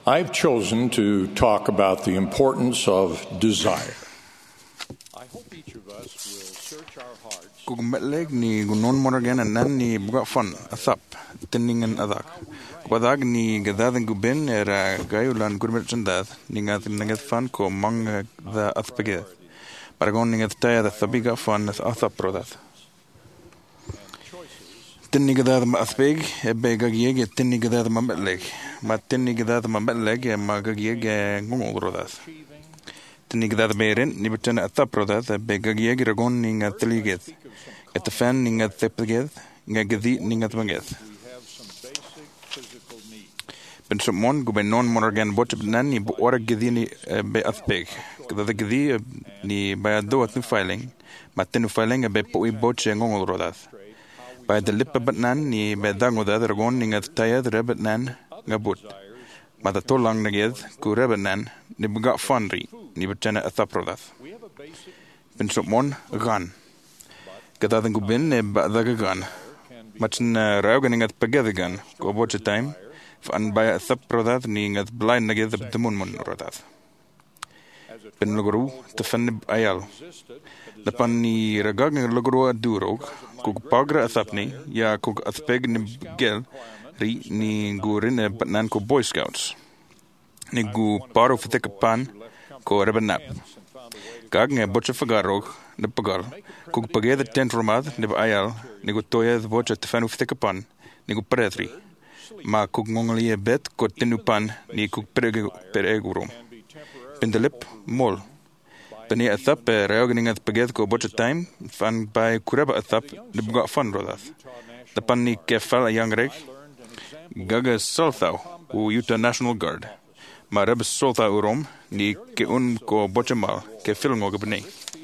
I've chosen to talk about the importance of desire. I hope each of us will search our hearts. Kung metleg ni gunon moragan anan ni buka fan asap tinningan adak. Wadag ni gadadan gubin era gayulan gurmet sandad ningat ningat fan ko mang da aspege. Paragon ningat taya da sabiga fan as asap prodat. Tinni gadad ma aspeg ebe gagieg tinni gadad ma metleg. Ma tinni gadad ma metleg ma gagieg ngungo prodat. Tinni gadad berin ni betana asap prodat ebe gagieg ragon ningat teliget. Et fan ningat tepeged ngagadi ningat manged. Ben somon guben non moragan bot nan ni ora gedi ni be aspeg. Kada gedi ni ba do at filing. Maten filing be po bot ngong rodat. Ba de lip nan ni be dango da dragon ningat tayad rebet nan ngabut. Ma da to lang naged ku rebet nan ni buga fanri ni betana asap rodat. Ben somon gan. Kada guben ne ba da gan. Matchen raugeningat pagedigan ko bot time. Van bij asap rodat ni ngat blind naged de mun rodat. Ben logru te fan ayal. De pan ni ragag logru adurog kuk pagra asapni ya kuk aspeg ni gel ri ni gurin nan ko boy scouts. Ni gu paro fitek pan ko rebenap. Gag nge botche fagarog de pagal kuk paged tent romad ni ayal ni gu toye botche te fan fitek pan ni gu pretri. Ma kuk ngongalie bet ko tenupan ni kuk peregurum. Pendelip mol. Peni asap reogeningat paged ko botche time fan by kureba asap de buga fan rodat. De pan ni kefal yangreg gaga solthau u Utah National Guard. Ma reb solthau urom ni ke un ko botche mal ke filngo gebne.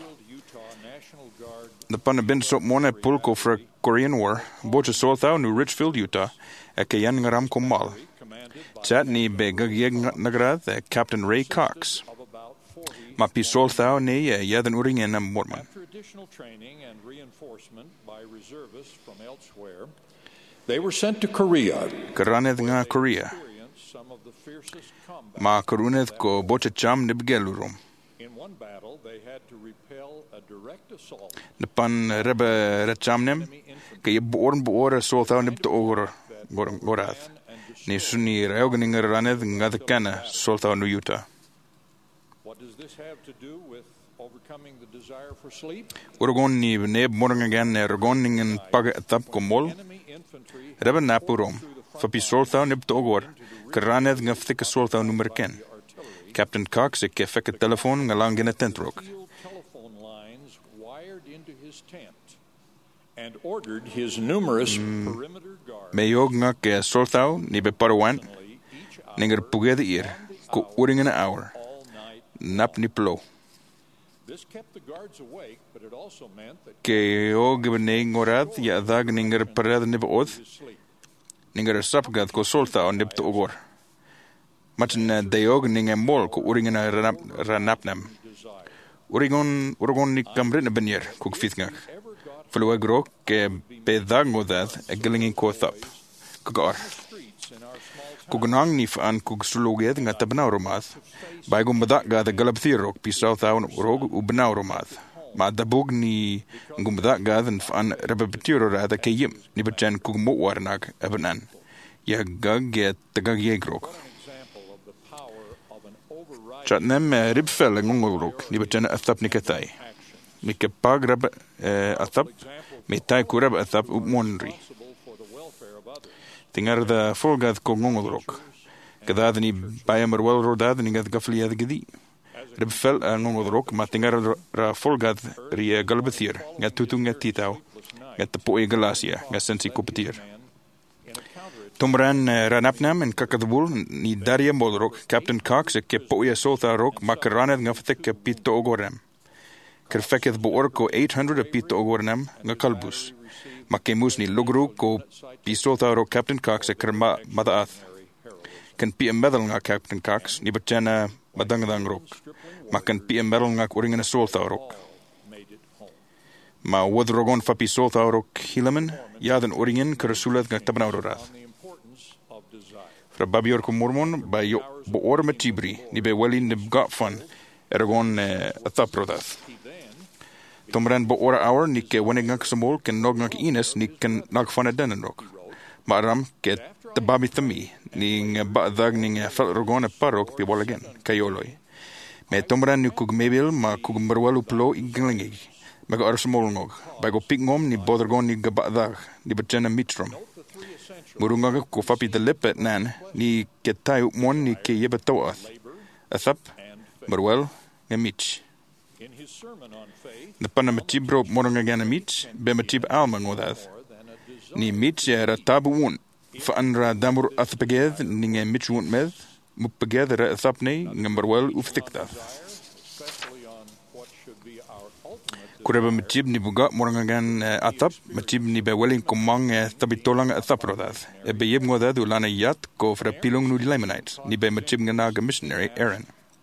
De pan ben sop mone pulko for Korean War botche solthau nu Richfield, Utah. Ke yan ngaram komal. Chat ni be gagieg nagrad Captain Ray Cox. Ma pisol thou ne yadan uring en morman. After additional training and reinforcement by reservists from elsewhere, they were sent to Korea. Karaned nga Korea. Some of the fiercest combat. Ma karuned ko bocha cham nibgelurum. In one battle, they had to repel a direct assault. Nepan rebe rechamnem ke ye boor sol thou nib to over gorath. Ni suni reogeninger raned nga de kana sol thou nu Utah. What does this have to do with overcoming the desire for sleep? Urgon ni neb morgen ergoningen pag tap komol. Rebe napurom. Fapi sol thou nib to ogor. Karaned nga ftik sol thou nummer ken. Captain Cox ek fek telefoon ngalang in a tent rock. Telephone lines wired into his tent and ordered his numerous perimeter guards. Meyog nga ke sol thou ni be parawan. Ninger pugede ir. Ko uring in an hour. Nap ni plo. This kept the guards awake, but it also meant that Ke o gebne ngorad ya dag ninger parad nib oth. Ninger sapgad ko sol thou nib to ogor. Matchen deog ninge mol ko uring in a ranapnem. Urigon ni kamrin benyer kuk fithngak. Flo agro ke be dag modad a gilling ko thap. Kugar. Kugnang ni fan kug suloged nga tabnauromath. Baigum badak ga the galabthirok pi south out rog u benauromath. Ma dabog ni ngumbadak ga den fan rebetiro ra ke yim ni betjan kug mo warnak ebenan. Ya gag get the gag yegrok. Chatnem ribfel ngongorok ni betjan athap nikatai. Mi ke pag rab athap mi tai kurab athap u monri. Tingar da folgad ko ngongorok. Kadad ni bayamar wel rodad ni gad gafli ad gedi. Ribfel ngongorok ma tingar ra folgad ri galbethir. Gat tutung gat titau. Gat po e galasia gat sensi kopetir. Tomran ranapnam en kakadbul ni Daria Molrok, Captain Cox ke po e solta rok makaranad ngaftek pito ogorem. Kerfeketh boor ko 800 pito ogorem nga kalbus. Makemus ni logru ko pisolta rok Captain Cox kerma madaath. Kan pi medal nga Captain Cox ni betjana madangdang rok. Makan pi medal nga uringen solta rok. Ma wadrogon fa pisolta rok hilamen, ja den uringen kersulat nga tabnaurorath. Fra babior ko mormon ba yo bo or matibri ni be wali ni got fun eragon athaprodath. Tomran bo ora hour ni ke waningak samol ken nognak ines ni ken nag fun adenok. Maram ke the babi thami ni ba dag ni fel rogon a parok pi wal again kayoloi. Me tomran ni kug mebil ma kug merwalu plo iglingi. Maga arsamol nog. Ba go pingom ni bodergon ni gaba dag ni bachana mitrom. Murungaga ko fapi de lepet nan ni ke tai mon ni ke yeba toath. Athap merwel ngemich. The Panamatibro Morangana Mitch, Bematib Alman wadath. Ni Mitch era tabuun, for Andra Damur Athpageth, Ning a Mitch won't med, Mupageth Thapne, Numberwell Ufthikta. Kureba Matib Nibuga Morangan Athap, Matib Nibewelling Kumang Tabitolang Athaprodath, a Bayeb Wadad Ulana Yat, go for a pilung Nudilamanites, Nibe Matibganaga missionary Aaron.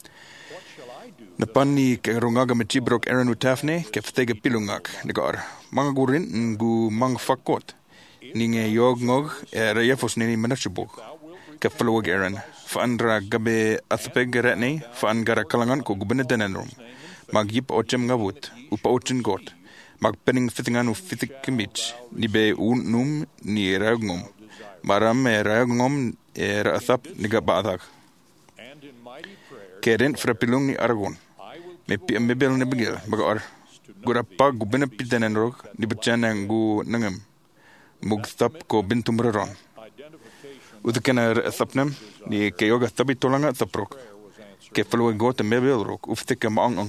Napan ni ke rungaga metibrok Aaron utafne ke ftega pilungak negar mga gurin ngu mang fakot ninge yog ngog reyefos nini manachubok ke flowag Aaron faandra gabe athpeg retne faangara kalangan ko gubene denenrum magyip ochem ngabut upa ochin got magpening fittingan u fittik kimich ni be num ni ragngom maram ragngom athap niga baadak keren frapilung ni Aragon. Me bel ne begel bagar gurapa gubena pitanen rog di bachana ngu nangam mugtap ko bintumraron udkana thapnam ni keyoga tabi tolanga taprok ke flo got me bel rog uftika maang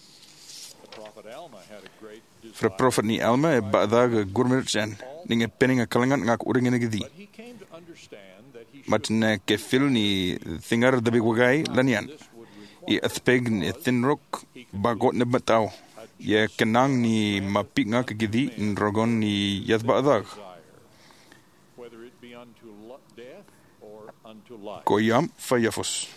fra prophet ni Alma badag gurmerchan ninge penninga kalangan ngak uringene gidi matna ke fil ni thingar dabi wagai lanian I athpeg ni thinrok bagot na bataw. Ya kenang ni mapik nga kagidi nrogon ni yathba adag. Koyam fayafos.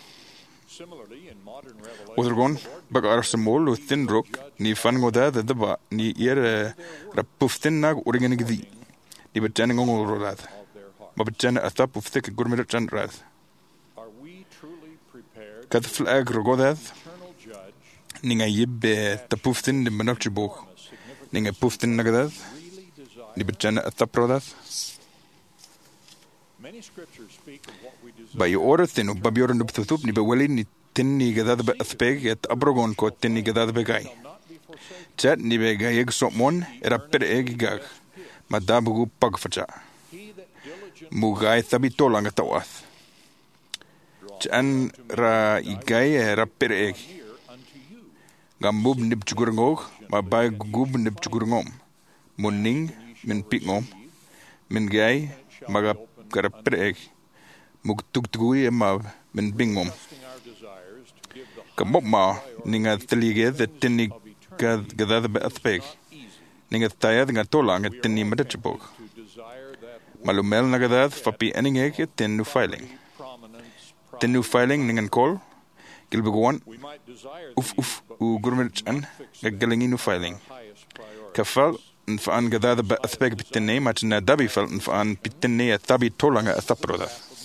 Udrogon bagar samol u thinrok ni fangoda da daba ni rapuftin nag uringen gidi. Ni batjana ngongol rodad. Mabatjana athap uftik gurmirat chandrad. Kad flag rogodad ninga yibbe tapuftin de manachibok ninga puftin nagadad ni bachana ataprodat ba yo oratin babior no btutup ni bewali ni tinni gadad ba athpeg et abrogon ko tinni gadad be gai chat ni be gai ek somon era per egigag madabu pagfacha mugai tabitolanga tawath Chan ra igay rapper eg. Gambub nib chugurngog, mabay gub nib chugurngom. Munning, min pikngom. Min gay, maga rapper eg. Mugtugtugui emab, min bingom. Kamob ma, ninga teliged, tinni gadad be athpeg. Ninga tayad nga tolang at tinni madachapog. Malumel nagadad, fapi eningeg, tinnu filing. The new filing ningan call gilbegwan uf u gurmerchan gagalingin new filing kafal nfaan gadada ba athpeg bitenne matna dabi fal nfaan bitenne tabi tolanga athaproda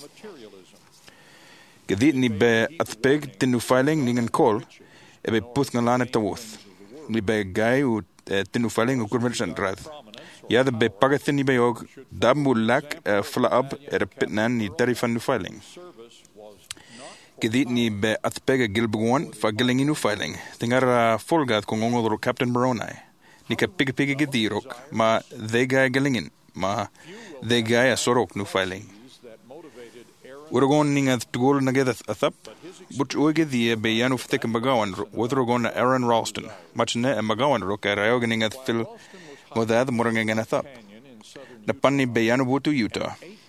gadi ni be athpeg the new filing ningan call ebe putngalana tawoth ni be guy u the new filing u gurmerchan rad ya the be pagatni be yog dabulak flab pitnan ni tarifan new filing Kedi ni be athpega gilbugwan fa gilinginu filing. Tingar folgad kung ngongodro Captain Moroni. Ni ka pigi gidirok ma they guy gilingin ma they guy a sorok nu filing. Uragon ninga tugol nageda athap but uge the be yanu ftek magawan wodrogon Aaron Ralston. Much ne magawan rok rayogening at fil modad morangan athap. Na panni be yanu butu Utah.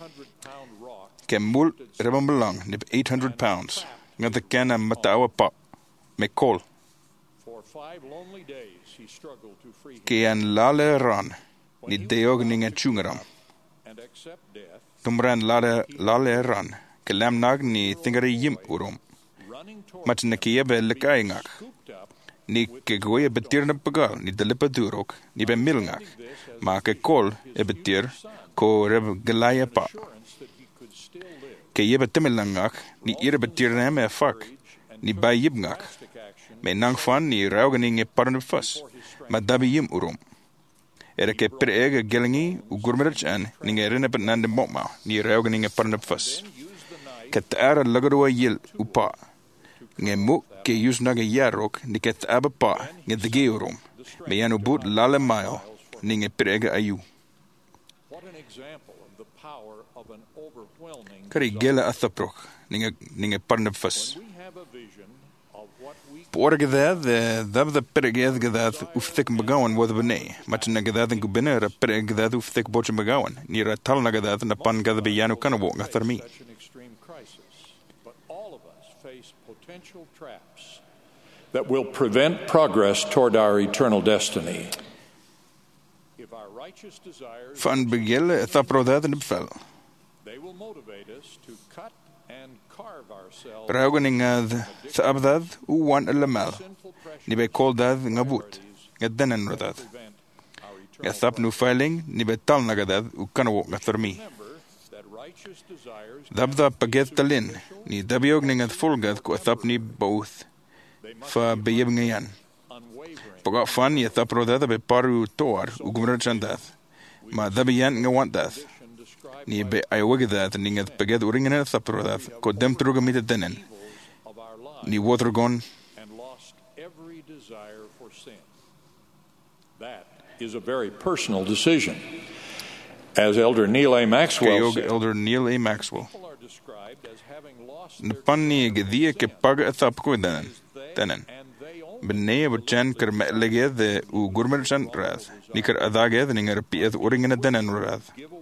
Kemul rebambelang nib 800 pounds. Nga the kana matawa pa. Me call. Kian lale ran. Ni deog ninga chungaram. Tumran lale ran. Kelam nag ni thingari yim urum. Mat na kiyebe lekaingak. Ni ke goye betir na pagal. Ni delipa durok. Ni be milngak. Ma ke call e betir. Ko reb gelaya pa. ke yeba timilangak ni ira betirna me fak ni bay yibngak me nang fan ni rauganing e parne fas ma dabi yim urum era ke prege gelingi u gurmerch an ninge rene bet nande mokma ni rauganing e parne fas ket ara lagadwa yil upa nge muk ke yusnaga yarok ni ket abapa nge dege urum me yanu but lale mile ninge prege ayu kari gela athaprok ninge parne fas Por gedad the perged gedad uftek magawan wad bene matna gedad en gubene ra perged uftek boch magawan ni ra talna gedad na pan gad be yanu kana wo ngatharmi but all of us face potential traps that will prevent progress toward our eternal destiny if our righteous desires fan begel thaprodad en befel they will motivate us to cut and carve ourselves Rauganingad thabdad uwan alamal ni be koldad ngabut gadan rodad gathap nu filing ni be talna gadad u kanwo ngatharmi dabda paget talin ni dabiog ningad fulgad ko thap ni both fa beyebngayan poga fan ni thap rodad be paru toar u gumrachandat ma dabiyan ngawandat ni be aywagedat ningat pagad uringana saprodat ko dem trugamita denen ni watergon and lost every desire for sin. That is a very personal decision. As Elder Neil A. Maxwell said, Elder Neil A. Maxwell people are described as having lost their Panni gedia ke pag athap ko denen benee bchan ker meleged u gurmerchan rad ni ker adaged ningar piet uringana denen rad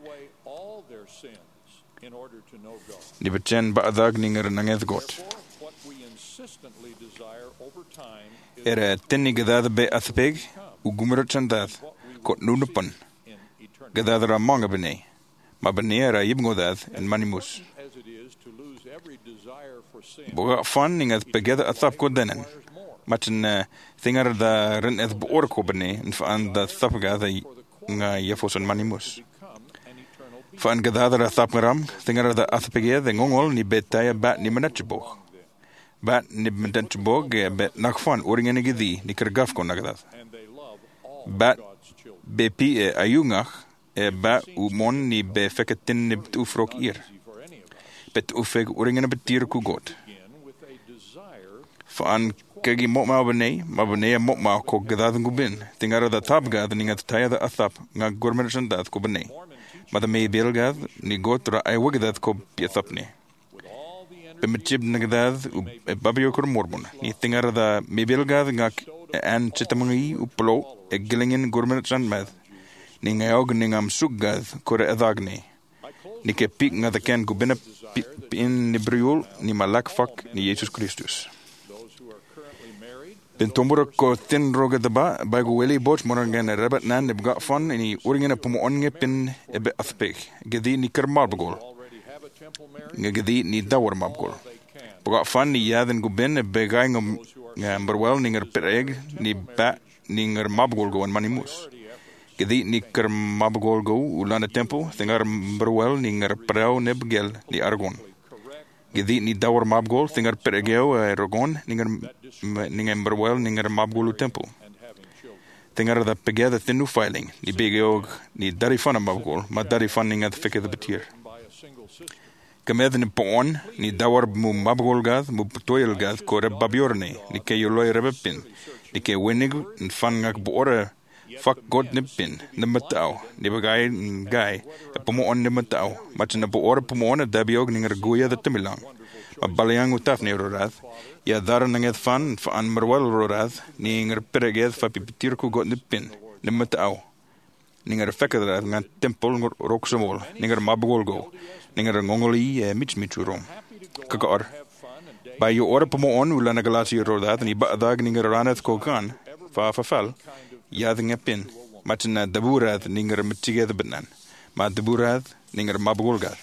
ni bchan ba adag ningar nanged got era tenni gedad be athpeg u gummerchan dad kot nunupan gedad ra manga benee ma benee ra yibngodad en manimus boga fan ningat pegeda athap ko denen matchen thingar da ren et boor ko benee en fan da thapga da nga yefoson manimus fan gedad ra athap ram thingar da athpege de ngongol ni betaya bat ni manachbog bat ni manachbog bet nakfan oringen gedi ni kergaf ko nagdad bat bepi ayungach ba u mon ni be feketin ni ufrok ir bet ufeg oringen betir ku got fan kegi mokma benee mokma ko gedad ngubin thingar da tapga da ningat taya da athap nga gormerchan dat ko benee mada me belgad ni gotra ay wagdad ko piathapne bemchib nagdad babio kor morbon ni tingar da me belgad ngak an chitamangi uplo eglingen gormerchan mad ni ngayog ningam sugad kor adagne ni ke pik ngada ken go bena in ni briul ni malak fak ni Jesus Christus ben tombora ko tin roga daba ba go weli boch morangan rabat nan ne ga fon ni uringena pumo onge pin ebe athpek gedi ni kermar bgol gedi ni dawar mabgol boga fan ni yaden go ben be gaing berwel ninger pereg ni ba ninger mabgol go manimus gedi ni kermabgol go ulana tempo tingar berwel ninger prau nebgel ni argon gedi ni dawar mabgol tingar peregeo rogon ninger berwel ninger mabgol tempo tingar da pegada tinu filing ni begeog ni darifana mabgol ma darifan ninga fekeda betir kamed ni pon ni dawar mu mabgol gad mu toyel gad kore babiorne ni ke yoloy rebepin ni ke wenig fangak bore fak god nipin nematao ni bagay guy pomo on nematao machna bo or pomo on da biog ninger goya da timilang balayang utaf ni rorad ya dar nanget fan merwal rorad ni nger pereged fa pitir ku god nipin nematao ninger fekeder ngan tempel roksomol ninger mabgol go ninger ngongoli michmichurom kakar ba yo or pomo on ulana galasi rorad ni ba dag ninger ranet ko kan fa fal yadinga pin matna daburat ninger mitiged benan ma daburat ninger mabgolgat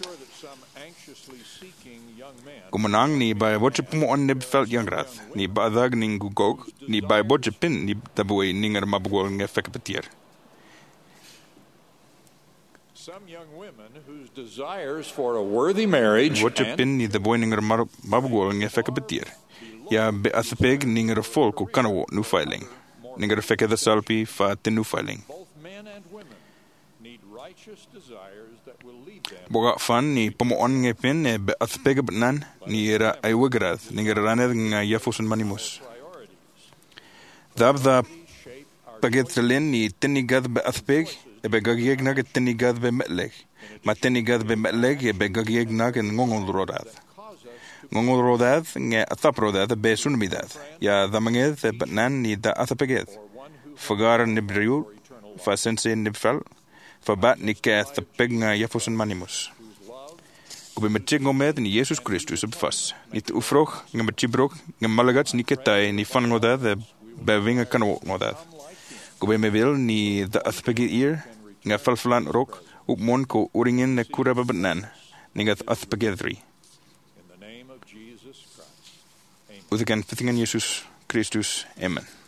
kumanang ni ba boche pumo on ne felt yangrat ni ba dag ningu gog ni ba boche pin ni dabuy ninger mabgol nge fekpetir Some young women whose desires for a worthy marriage Wat je and pin ni de boy ninger mabugol nge feka betir. Ja be aspeg ninger folk o kanawo nu filing. Ninger feka the salpi fa te nu filing. both men and women need righteous desires that will lead them Boga fan ni pomoon nge pin e be aspeg benan ni era ay wagrad ninger raned nga yafusun manimus. priorities. Dab da Shape our pagetrelen ni tenigad be aspeg e be gagieg nag tenigad be meleg. Ma tenigad be meleg e be gagieg nag ngongol rodad. cause us to Ngongol rodad nge atap rodad be sunmidad. Ya damanged e benan ni da atapeged. one who Fagar nibriu fa sense nibfal fa bat ni ke tapeg nga yafusun manimus. whose love Kubi metig ngomed ni Jesus Christus op vas. Ni te ufrog nga mechibrok nga malagats ni ketai ni fan ngodad e be winga kanwo ngodad. Kubi me wil ni da atapeged ear nga falflan rok op mon ko uringen ne kuraba benan ni gat atapegedri. in the name of Jesus Christ. Amen. Utekan fitingen Jesus Christus. Amen.